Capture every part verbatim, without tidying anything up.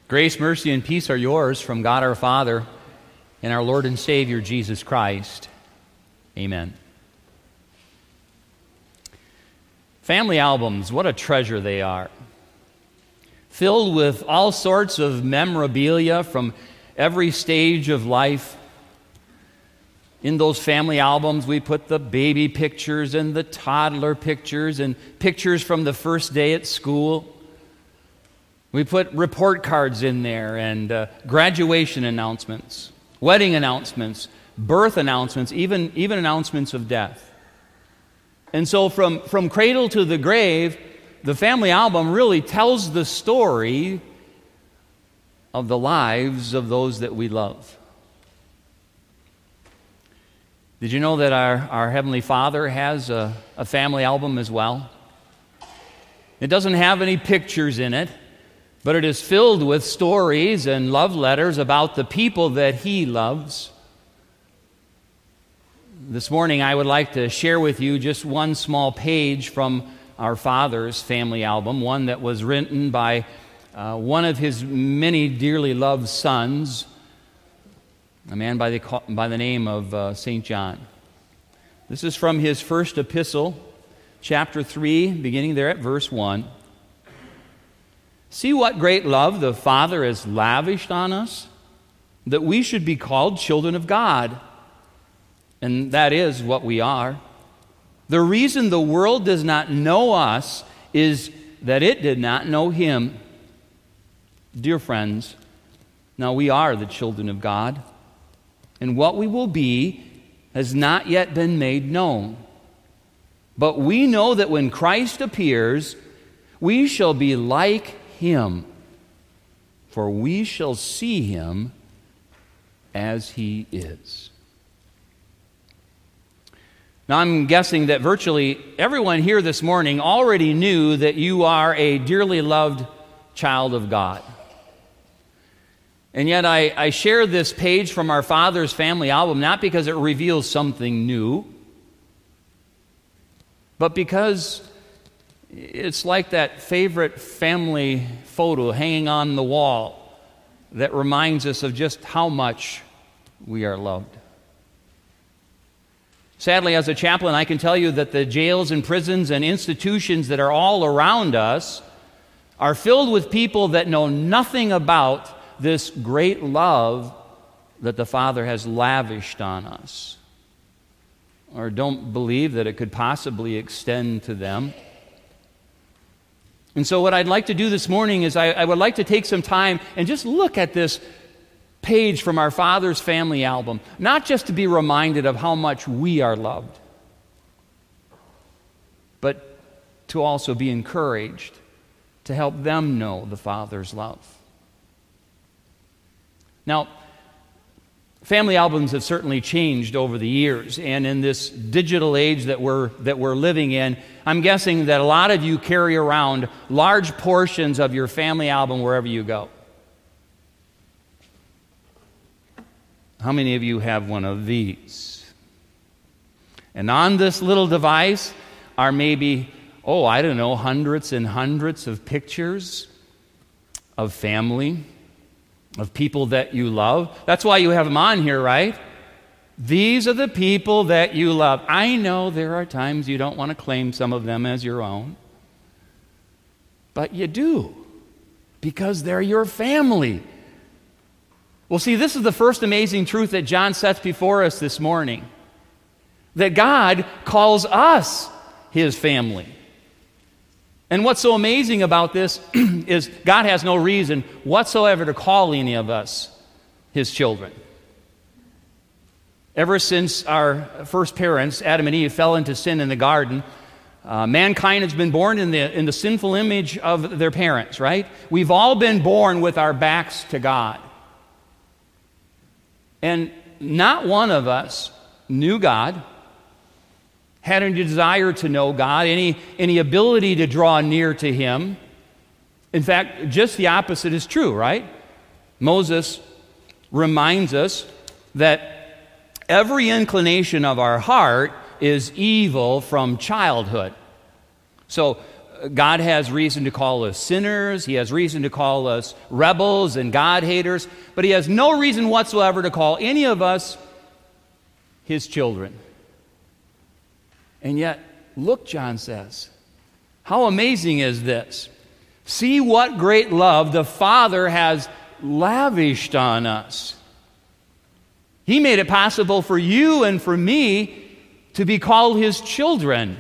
Grace, mercy, and peace are yours from God our Father and our Lord and Savior, Jesus Christ. Amen. Family albums, what a treasure they are. Filled with all sorts of memorabilia from every stage of life. In those family albums, we put the baby pictures and the toddler pictures and pictures from the first day at school. We put report cards in there and uh, graduation announcements, wedding announcements, birth announcements, even, even announcements of death. And so from, from cradle to the grave, the family album really tells the story of the lives of those that we love. Did you know that our, our Heavenly Father has a, a family album as well? It doesn't have any pictures in it, but it is filled with stories and love letters about the people that He loves. This morning I would like to share with you just one small page from our Father's family album, one that was written by uh, one of His many dearly loved sons, a man by the, by the name of uh, Saint John. This is from his first epistle, chapter three, beginning there at verse one. See what great love the Father has lavished on us, that we should be called children of God. And that is what we are. The reason the world does not know us is that it did not know Him. Dear friends, now we are the children of God, and what we will be has not yet been made known. But we know that when Christ appears, we shall be like Him, for we shall see Him as He is. Now, I'm guessing that virtually everyone here this morning already knew that you are a dearly loved child of God. And yet I, I share this page from our Father's family album not because it reveals something new, but because it's like that favorite family photo hanging on the wall that reminds us of just how much we are loved. Sadly, as a chaplain, I can tell you that the jails and prisons and institutions that are all around us are filled with people that know nothing about this great love that the Father has lavished on us, or don't believe that it could possibly extend to them. And so what I'd like to do this morning is I, I would like to take some time and just look at this page from our Father's family album, not just to be reminded of how much we are loved, but to also be encouraged to help them know the Father's love. Now, family albums have certainly changed over the years, and in this digital age that we're that we're living in, I'm guessing that a lot of you carry around large portions of your family album wherever you go. How many of you have one of these? And on this little device are maybe, oh, I don't know, hundreds and hundreds of pictures of family, of people that you love. That's why you have them on here, right? These are the people that you love. I know there are times you don't want to claim some of them as your own, but you do, because they're your family. Well, see, this is the first amazing truth that John sets before us this morning, that God calls us His family. And what's so amazing about this is God has no reason whatsoever to call any of us His children. Ever since our first parents, Adam and Eve, fell into sin in the garden, uh, mankind has been born in the, in the sinful image of their parents, right? We've all been born with our backs to God. And not one of us knew God, had any desire to know God, any, any ability to draw near to Him. In fact, just the opposite is true, right? Moses reminds us that every inclination of our heart is evil from childhood. So God has reason to call us sinners. He has reason to call us rebels and God haters. But He has no reason whatsoever to call any of us His children. And yet, look, John says, how amazing is this? See what great love the Father has lavished on us. He made it possible for you and for me to be called His children.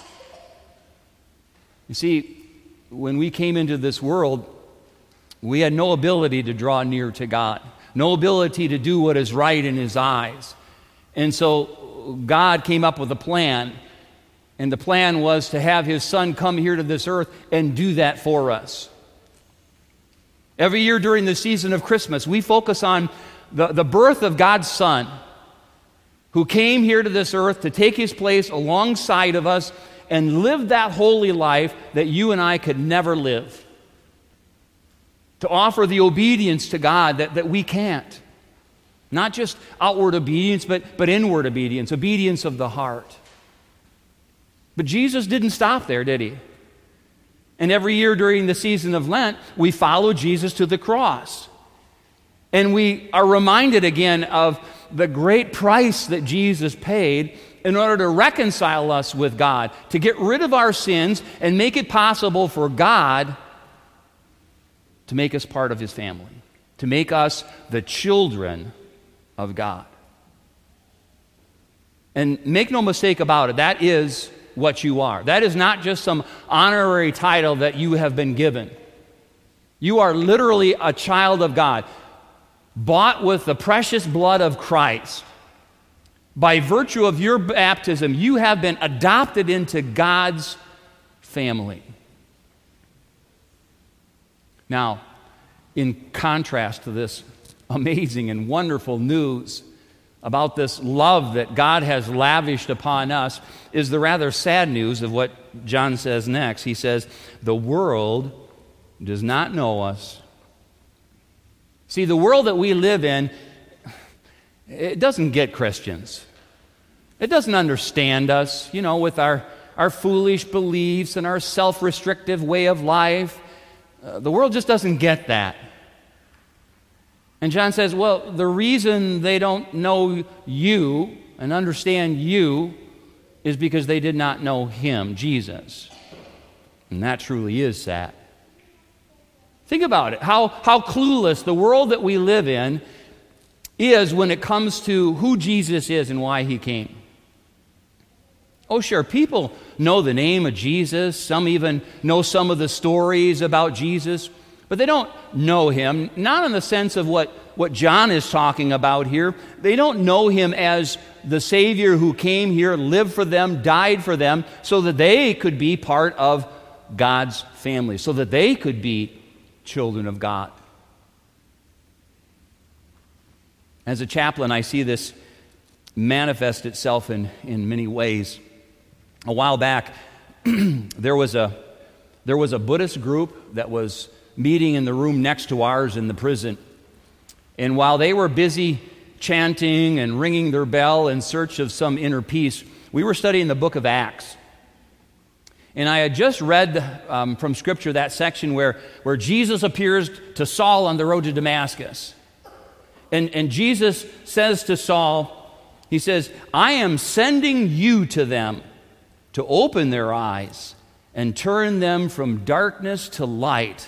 You see, when we came into this world, we had no ability to draw near to God, no ability to do what is right in His eyes. And so God came up with a plan, and the plan was to have His Son come here to this earth and do that for us. Every year during the season of Christmas, we focus on the, the birth of God's Son, who came here to this earth to take His place alongside of us and live that holy life that you and I could never live. To offer the obedience to God that, that we can't. Not just outward obedience, but, but inward obedience, obedience of the heart. But Jesus didn't stop there, did He? And every year during the season of Lent, we follow Jesus to the cross. And we are reminded again of the great price that Jesus paid in order to reconcile us with God, to get rid of our sins and make it possible for God to make us part of His family, to make us the children of God. And make no mistake about it, that is what you are. That is not just some honorary title that you have been given. You are literally a child of God, bought with the precious blood of Christ. By virtue of your baptism, you have been adopted into God's family. Now, in contrast to this amazing and wonderful news about this love that God has lavished upon us is the rather sad news of what John says next. He says, the world does not know us. See, the world that we live in, it doesn't get Christians. It doesn't understand us, you know, with our, our foolish beliefs and our self-restrictive way of life. Uh, the world just doesn't get that. And John says, well, the reason they don't know you and understand you is because they did not know Him, Jesus. And that truly is sad. Think about it, how, how clueless the world that we live in is when it comes to who Jesus is and why He came. Oh, sure, people know the name of Jesus. Some even know some of the stories about Jesus, but they don't know Him, not in the sense of what, what John is talking about here. They don't know Him as the Savior who came here, lived for them, died for them, so that they could be part of God's family, so that they could be children of God. As a chaplain, I see this manifest itself in, in many ways. A while back, there was a there was a Buddhist group that was meeting in the room next to ours in the prison. And while they were busy chanting and ringing their bell in search of some inner peace, we were studying the book of Acts. And I had just read um, from Scripture that section where, where Jesus appears to Saul on the road to Damascus. And, and Jesus says to Saul, He says, I am sending you to them to open their eyes and turn them from darkness to light.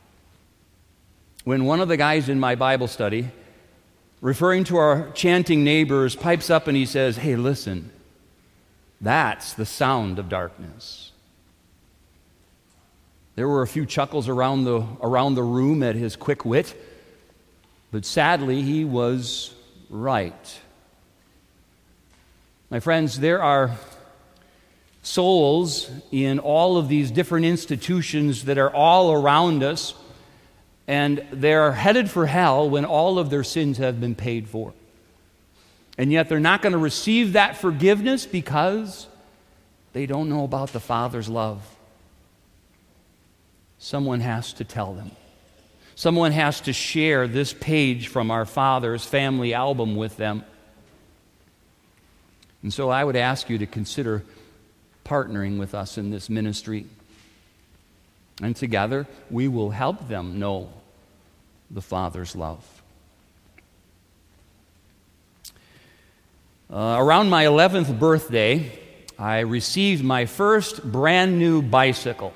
When one of the guys in my Bible study, referring to our chanting neighbors, pipes up and he says, hey, listen, that's the sound of darkness. There were a few chuckles around the, around the room at his quick wit, but sadly, he was right. My friends, there are souls in all of these different institutions that are all around us, and they're headed for hell when all of their sins have been paid for. And yet they're not going to receive that forgiveness because they don't know about the Father's love. Someone has to tell them. Someone has to share this page from our Father's family album with them. And so I would ask you to consider partnering with us in this ministry. And together, we will help them know the Father's love. Uh, around my eleventh birthday, I received my first brand new bicycle.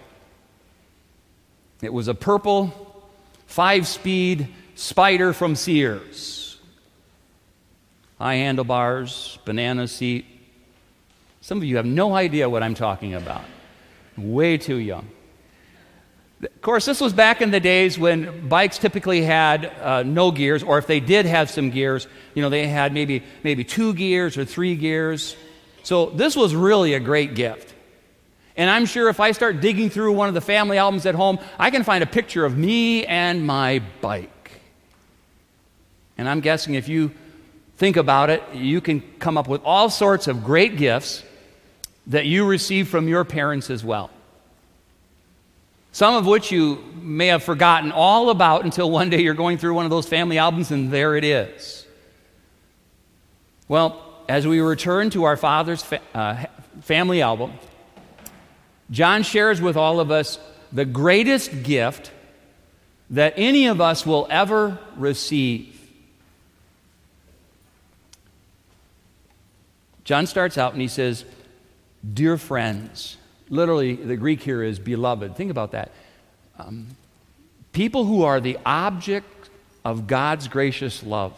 It was a purple five-speed Spider from Sears. High handlebars, banana seat. Some of you have no idea what I'm talking about. Way too young. Of course, this was back in the days when bikes typically had uh, no gears, or if they did have some gears, you know, they had maybe maybe two gears or three gears. So this was really a great gift. And I'm sure if I start digging through one of the family albums at home, I can find a picture of me and my bike. And I'm guessing if you think about it, you can come up with all sorts of great gifts that you received from your parents as well. Some of which you may have forgotten all about until one day you're going through one of those family albums and there it is. Well, as we return to our father's fa- uh, family album, John shares with all of us the greatest gift that any of us will ever receive. John starts out and he says, "Dear friends," literally the Greek here is beloved. Think about that. Um, people who are the object of God's gracious love.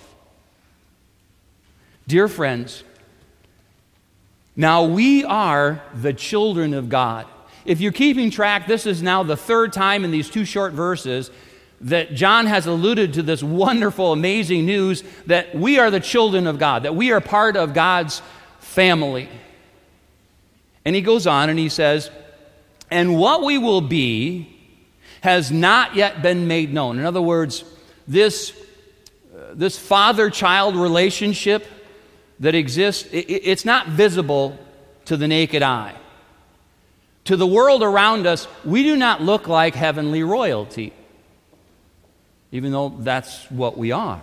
Dear friends, now we are the children of God. If you're keeping track, this is now the third time in these two short verses that John has alluded to this wonderful, amazing news that we are the children of God, that we are part of God's family. And he goes on and he says, and what we will be has not yet been made known. In other words, this, uh, this father-child relationship that exists, it, it's not visible to the naked eye. To the world around us, we do not look like heavenly royalty, even though that's what we are.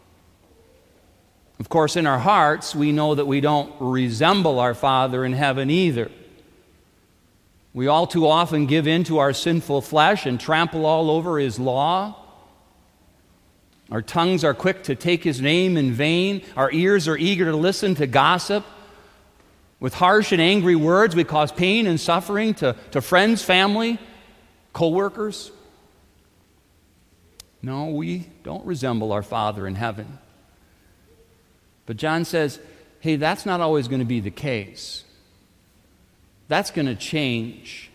Of course, in our hearts, we know that we don't resemble our Father in heaven either. We all too often give in to our sinful flesh and trample all over His law. Our tongues are quick to take His name in vain. Our ears are eager to listen to gossip. With harsh and angry words, we cause pain and suffering to, to friends, family, co-workers. No, we don't resemble our Father in heaven. But John says, hey, that's not always going to be the case. That's going to change.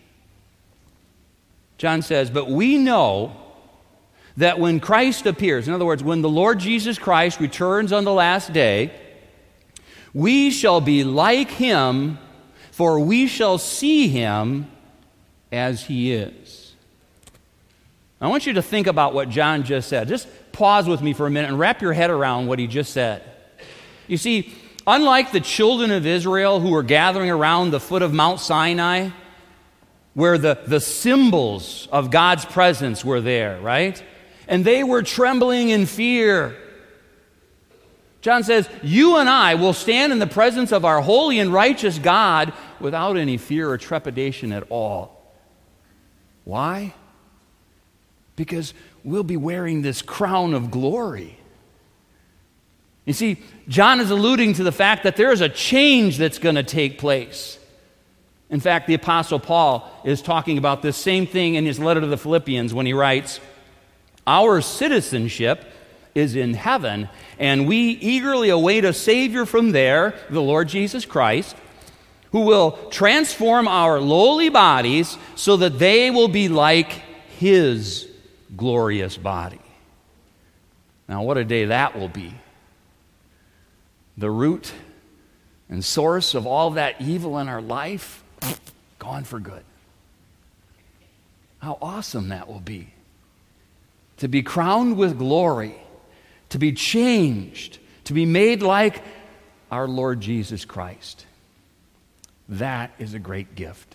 John says, but we know that when Christ appears, in other words, when the Lord Jesus Christ returns on the last day, we shall be like Him, for we shall see Him as He is. I want you to think about what John just said. Just pause with me for a minute and wrap your head around what he just said. You see, unlike the children of Israel who were gathering around the foot of Mount Sinai, where the, the symbols of God's presence were there, right? And they were trembling in fear. John says, you and I will stand in the presence of our holy and righteous God without any fear or trepidation at all. Why? Because we'll be wearing this crown of glory. You see, John is alluding to the fact that there is a change that's going to take place. In fact, the Apostle Paul is talking about this same thing in his letter to the Philippians when he writes, our citizenship is in heaven, and we eagerly await a Savior from there, the Lord Jesus Christ, who will transform our lowly bodies so that they will be like His glorious body. Now, what a day that will be. The root and source of all that evil in our life, gone for good. How awesome that will be. To be crowned with glory, to be changed, to be made like our Lord Jesus Christ. That is a great gift.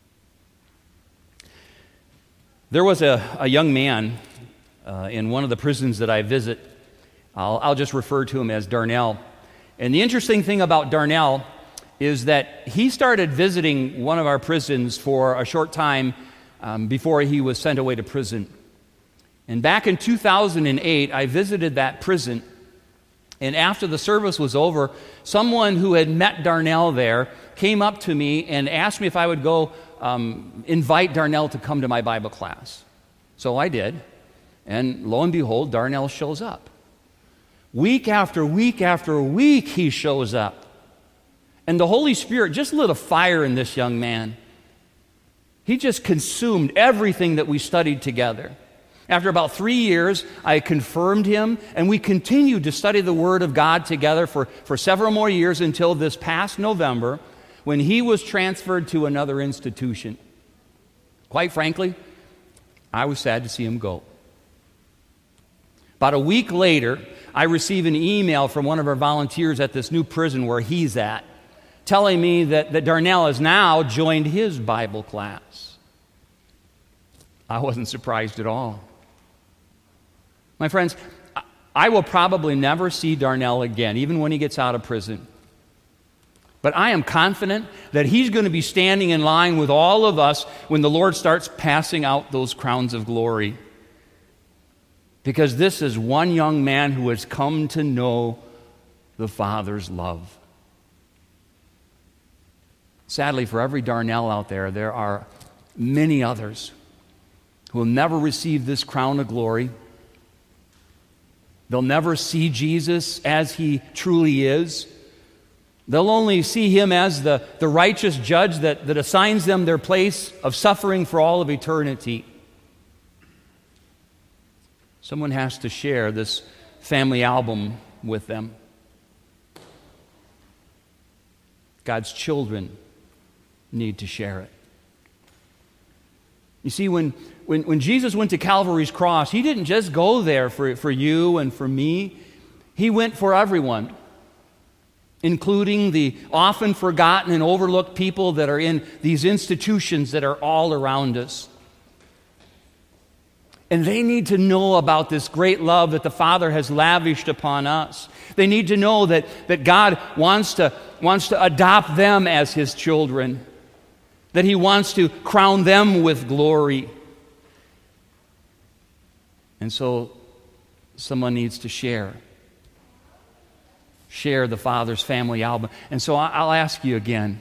There was a, a young man uh, in one of the prisons that I visit. I'll, I'll just refer to him as Darnell. And the interesting thing about Darnell is that he started visiting one of our prisons for a short time um, before he was sent away to prison. And back in two thousand eight, I visited that prison. And after the service was over, someone who had met Darnell there came up to me and asked me if I would go um, invite Darnell to come to my Bible class. So I did. And lo and behold, Darnell shows up. Week after week after week, he shows up. And the Holy Spirit just lit a fire in this young man. He just consumed everything that we studied together. After about three years, I confirmed him, and we continued to study the Word of God together for, for several more years until this past November, when he was transferred to another institution. Quite frankly, I was sad to see him go. About a week later, I received an email from one of our volunteers at this new prison where he's at, telling me that, that Darnell has now joined his Bible class. I wasn't surprised at all. My friends, I will probably never see Darnell again, even when he gets out of prison. But I am confident that he's going to be standing in line with all of us when the Lord starts passing out those crowns of glory. Because this is one young man who has come to know the Father's love. Sadly, for every Darnell out there, there are many others who will never receive this crown of glory. They'll never see Jesus as he truly is. They'll only see him as the, the righteous judge that, that assigns them their place of suffering for all of eternity. Someone has to share this family album with them. God's children need to share it. You see, when, when, when Jesus went to Calvary's cross, he didn't just go there for, for you and for me. He went for everyone, including the often forgotten and overlooked people that are in these institutions that are all around us. And they need to know about this great love that the Father has lavished upon us. They need to know that, that God wants to, wants to adopt them as his children, that he wants to crown them with glory. And so someone needs to share. Share the Father's family album. And so I'll ask you again,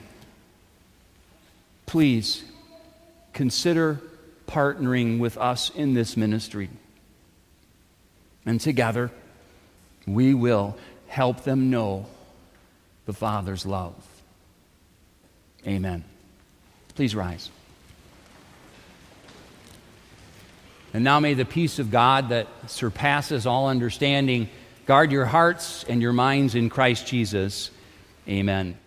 please consider partnering with us in this ministry. And together, we will help them know the Father's love. Amen. Please rise. And now may the peace of God that surpasses all understanding guard your hearts and your minds in Christ Jesus. Amen.